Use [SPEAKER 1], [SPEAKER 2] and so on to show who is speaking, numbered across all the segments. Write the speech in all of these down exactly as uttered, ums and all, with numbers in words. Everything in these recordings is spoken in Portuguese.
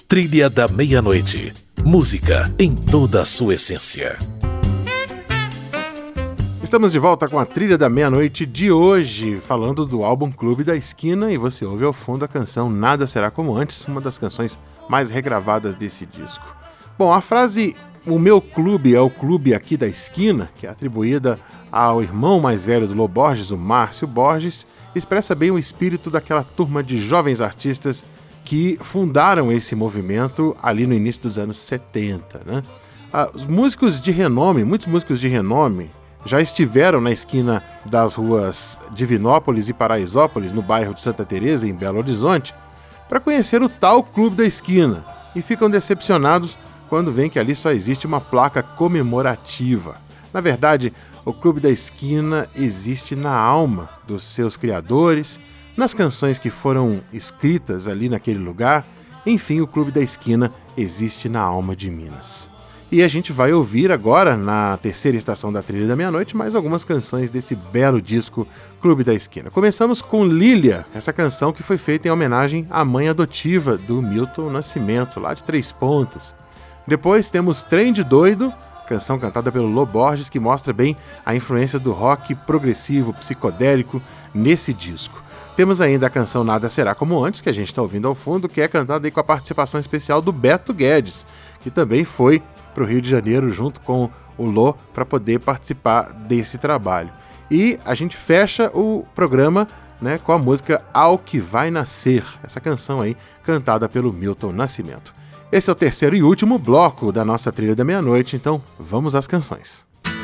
[SPEAKER 1] Trilha da Meia-Noite. Música em toda a sua essência.
[SPEAKER 2] Estamos de volta com a Trilha da Meia-Noite de hoje, falando do álbum Clube da Esquina, e você ouve ao fundo a canção Nada Será Como Antes, uma das canções mais regravadas desse disco. Bom, a frase "o meu clube é o clube aqui da esquina", que é atribuída ao irmão mais velho do Lô Borges, o Márcio Borges, expressa bem o espírito daquela turma de jovens artistas que fundaram esse movimento ali no início dos anos setenta, né? Ah, os músicos de renome, muitos músicos de renome, já estiveram na esquina das ruas Divinópolis e Paraisópolis, no bairro de Santa Teresa, em Belo Horizonte, para conhecer o tal Clube da Esquina, e ficam decepcionados quando veem que ali só existe uma placa comemorativa. Na verdade, o Clube da Esquina existe na alma dos seus criadores, nas canções que foram escritas ali naquele lugar. Enfim, o Clube da Esquina existe na alma de Minas. E a gente vai ouvir agora, na terceira estação da Trilha da Meia-Noite, mais algumas canções desse belo disco Clube da Esquina. Começamos com Lília, essa canção que foi feita em homenagem à mãe adotiva do Milton Nascimento, lá de Três Pontas. Depois temos Trem de Doido, canção cantada pelo Lô Borges, que mostra bem a influência do rock progressivo, psicodélico, nesse disco. Temos ainda a canção Nada Será Como Antes, que a gente está ouvindo ao fundo, que é cantada aí com a participação especial do Beto Guedes, que também foi para o Rio de Janeiro junto com o Lô para poder participar desse trabalho. E a gente fecha o programa, né, com a música Ao Que Vai Nascer, essa canção aí cantada pelo Milton Nascimento. Esse é o terceiro e último bloco da nossa Trilha da Meia-Noite, então vamos às canções.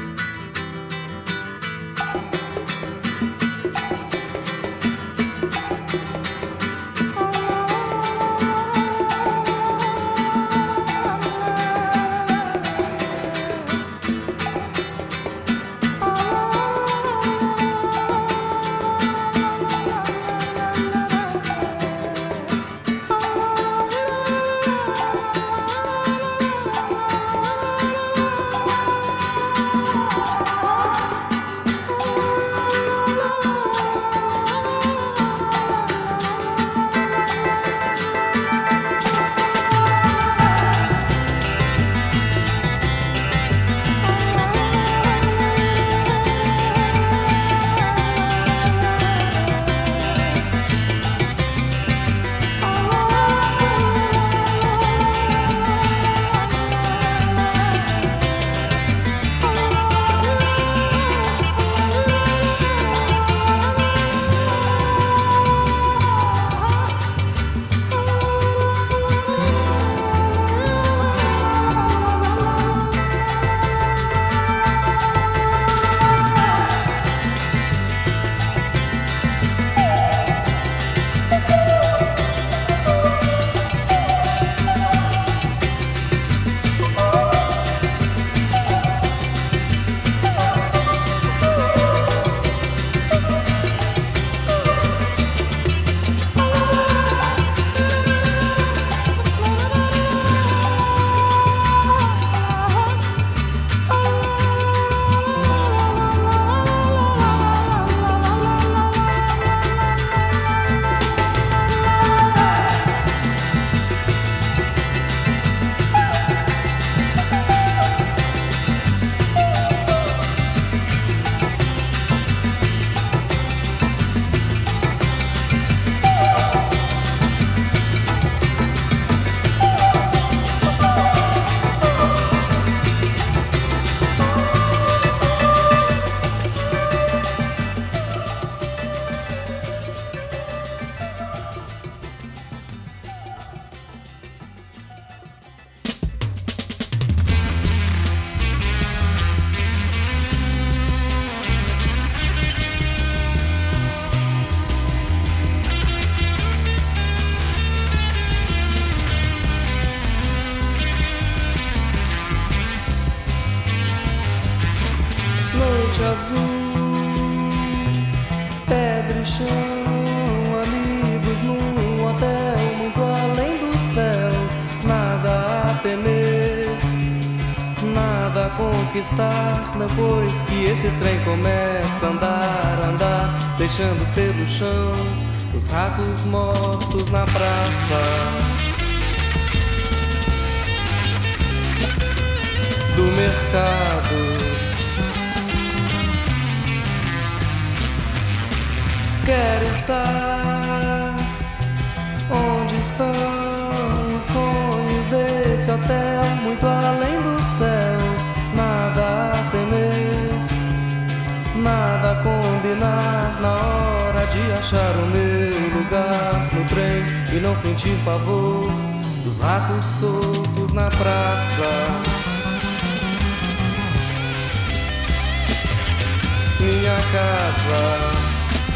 [SPEAKER 3] Conquistar depois que esse trem começa a andar, andar, deixando pelo chão os ratos mortos na praça. mercado. Quero estar onde estão os sonhos desse hotel, muito além do céu. Nada a temer, nada a combinar, na hora de achar o meu lugar no trem e não sentir pavor dos ratos soltos na praça. Minha casa.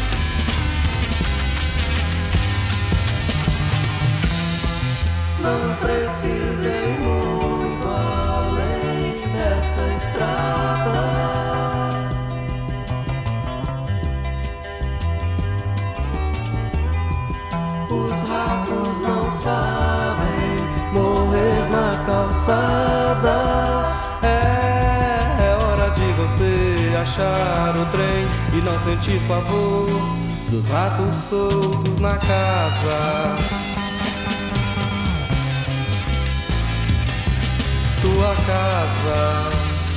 [SPEAKER 3] Não precisei muito além dessa estrada. Os ratos não sabem morrer na calçada. É, é hora de você achar o trem e não sentir pavor dos ratos soltos na casa. Sua casa.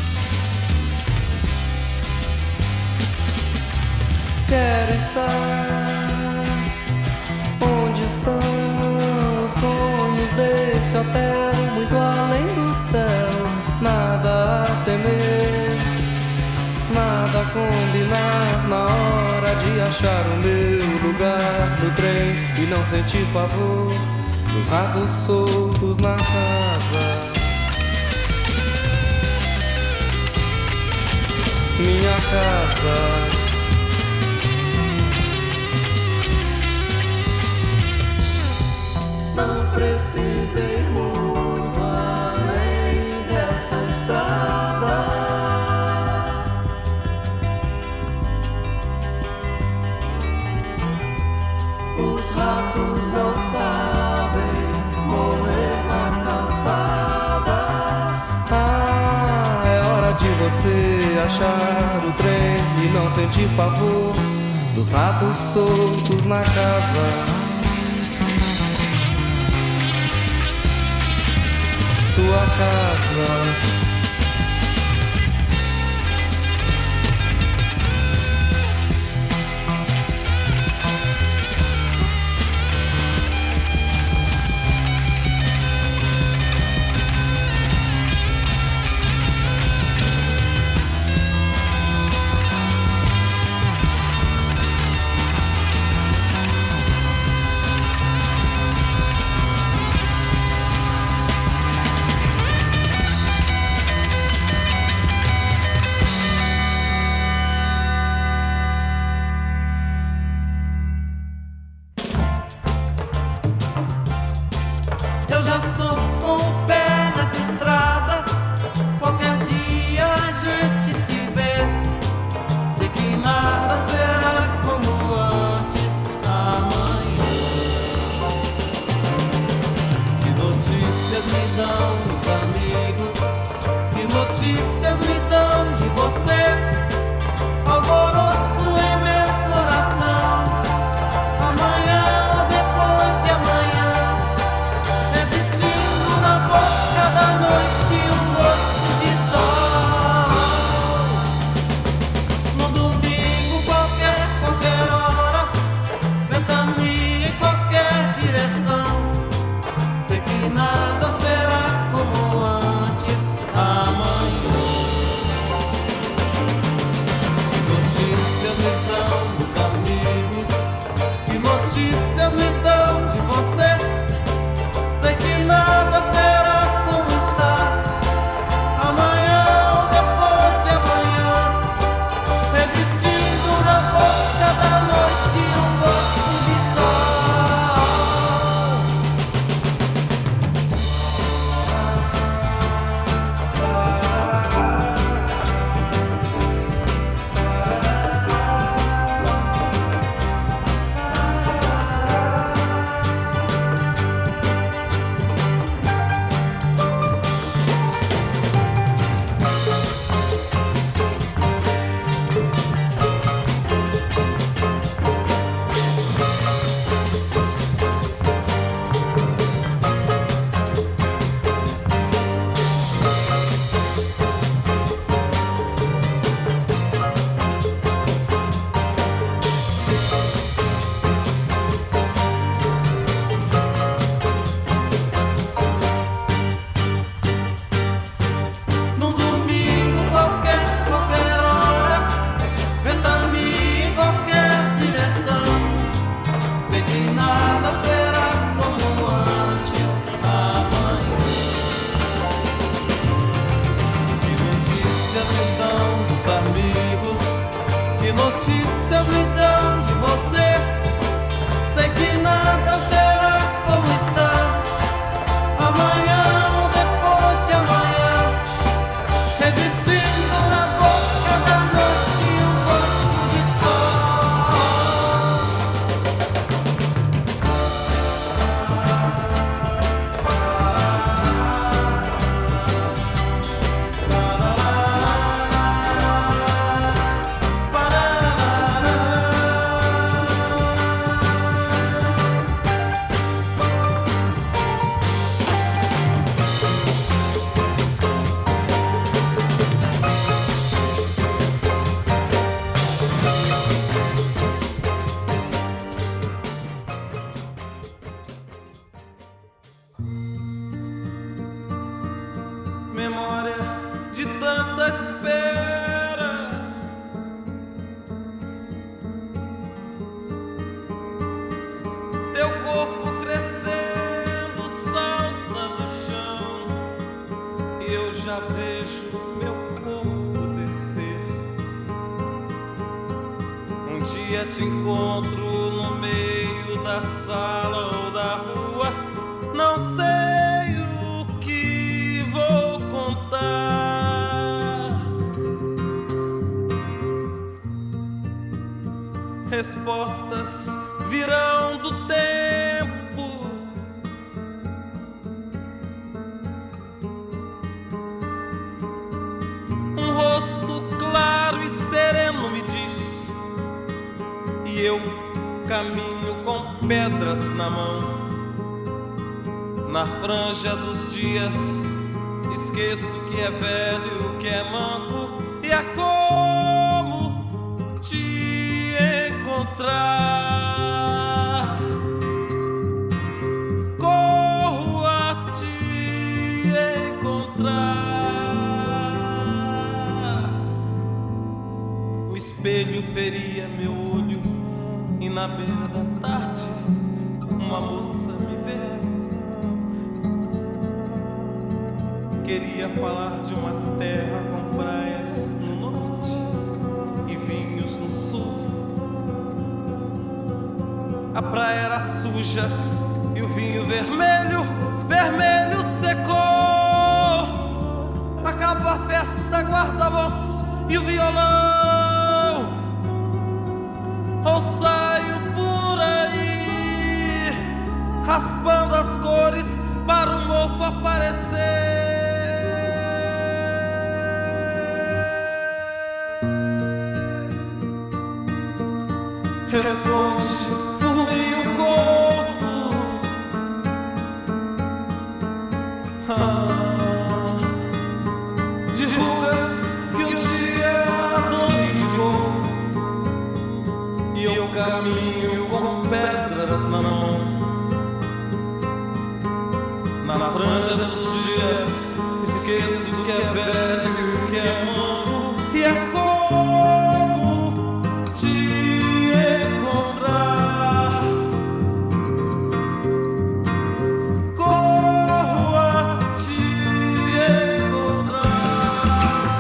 [SPEAKER 3] Quero estar onde estão os sonhos desse hotel, muito além do céu. Nada a temer, nada a combinar, na hora de achar o meu lugar no trem e não sentir pavor dos ratos soltos na casa. Minha casa. Não precisei muito além dessa estrada. Os ratos não sabem morrer na calçada. Ah, é hora de você achar o trem e não sentir pavor dos ratos soltos na casa. Sua casa. memória de tanta espera. Teu corpo crescendo salta do chão e eu já vejo meu corpo descer. Um dia te encontro no meio da sala ou da rua, não sei o que vou contar. Respostas virão do tempo. Um rosto claro e sereno me diz, e eu caminho com pedras na mão. Na franja dos dias esqueço que é velho, que é manco, e é como te encontrar. Corro a te encontrar. O espelho feria meu olho e na beira da tarde uma moça me vê. Queria falar de uma terra com praias no norte e vinhos no sul. A praia era suja e o vinho vermelho, vermelho secou. Acabou a festa, guarda-voz e o violão. Ou saio por aí, raspando as cores para o mofo aparecer. Responde por mim o corpo. Ah, de rugas que um dia a dor indicou. E eu caminho com pedras na mão. Na franja dos dias esqueço que é velho e que é manco, e é como te encontrar. Corro a te encontrar.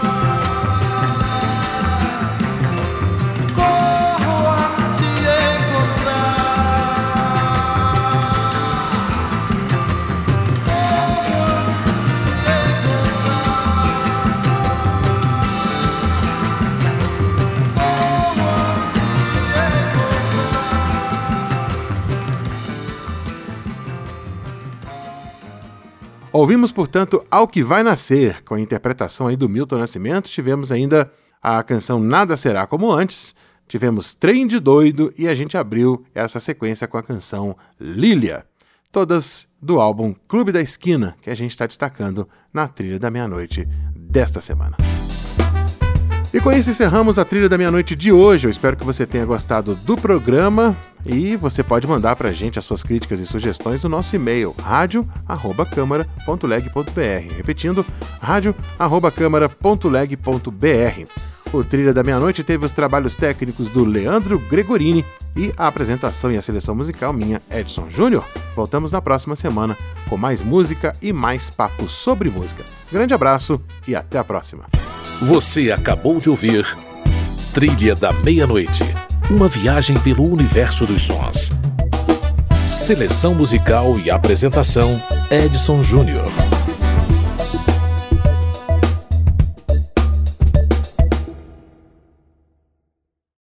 [SPEAKER 3] Corro a te
[SPEAKER 2] Ouvimos, portanto, Ao Que Vai Nascer, com a interpretação aí do Milton Nascimento. Tivemos ainda a canção Nada Será Como Antes, tivemos Trem de Doido e a gente abriu essa sequência com a canção Lília. Todas do álbum Clube da Esquina, que a gente está destacando na Trilha da Meia-Noite desta semana. E com isso encerramos a Trilha da Meia-Noite de hoje. Eu espero que você tenha gostado do programa e você pode mandar pra gente as suas críticas e sugestões no nosso e-mail rádio arroba câmara ponto leg ponto br. Repetindo, rádio arroba câmara ponto leg ponto br. O Trilha da Meia-Noite teve os trabalhos técnicos do Leandro Gregorini e a apresentação e a seleção musical minha, Edson Júnior. Voltamos na próxima semana com mais música e mais papo sobre música. Grande abraço e até a próxima.
[SPEAKER 1] Você acabou de ouvir Trilha da Meia-Noite, uma viagem pelo universo dos sons. Seleção musical e apresentação, Edson Júnior.